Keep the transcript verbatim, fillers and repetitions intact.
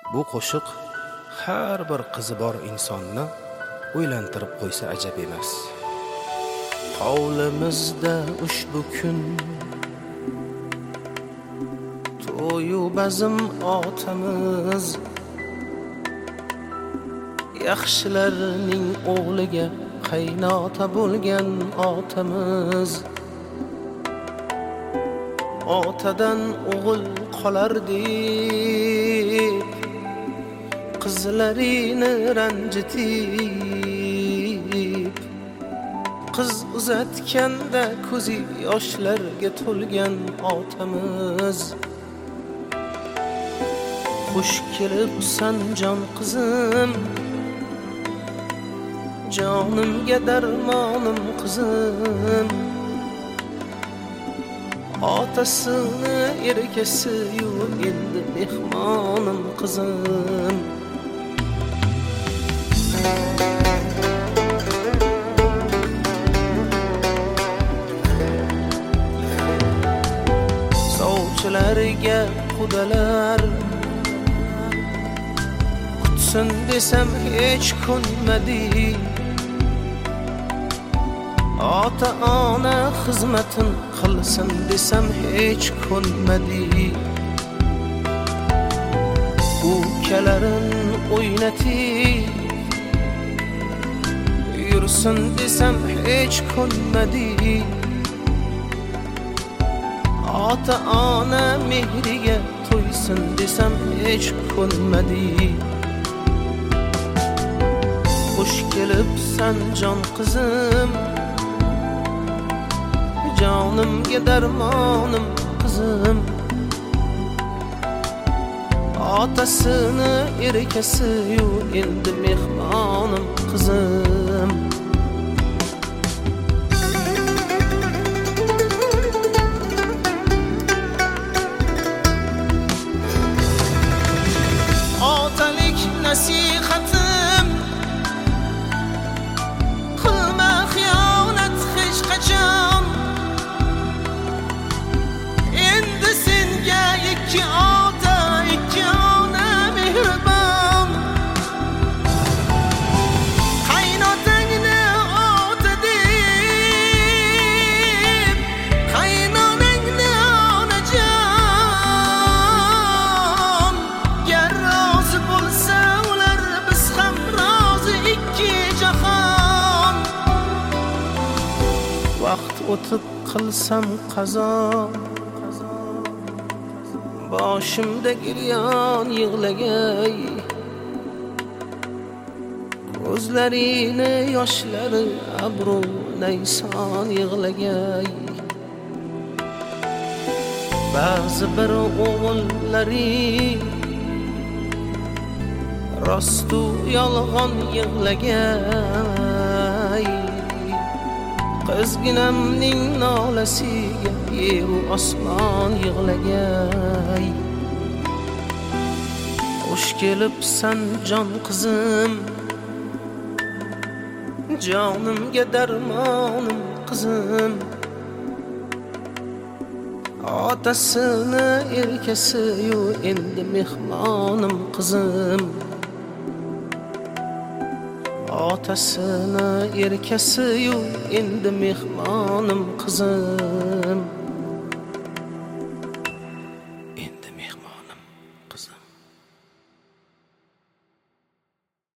Bu qo'shiq har bir qizi bor insonni o'ylantirib qo'ysa ajab emas. Hovlimizda ushbu kun to'yu bazm otamiz, yaxshilarning o'g'liga qaynota bo'lgan otamiz. Otadan o'g'il qolar deb qizlarini ranjitib, qiz uzatganda ko'zi yoshlarga to'lgan otamiz. Xush kelibsan jon qizim, jonimga darmonim qizim. Otasini erkasi yo'q endi mehmonim qizim. Sovchilarga qudalar kutsin desam hech ko'nmadi. Ota ona xizmatin qilsin desam hech ko'nmadi. Ukalarin o'ynatib yursin desam hech ko'nmadi. Ota ona mehriga to'ysin desam hech ko'nmadi. Xush kelibsan jon qizim, jonimga darmonim qizim. Otasini erkasi yo'q endi mehmonim qizim. Otalik nasihatim, qilma xiyonat hech qachon. Endi senga ikki ota, ikki ona mehribon. Qaynotangni ota deb, qaynonangni onajon. Gar rozi bo'lsa ular, biz ham rozi ikki jahon. Vaqt o'tib qilsam qazo, boshimda giryon yig'lagay. Ko'zlarini yoshlari abru nayson yig'lagay. Ba'zi bir o'g'illari rostu yolg'on yig'lagay. Qizginamning nolasiga yeru osmon yig'lagay. Xush kelibsan jon qizim, jonimga darmonim qizim. Otasini erkasi yo'q endi mehmonim qizim. Otasini erkasi yo'q endi mehmonim qizim.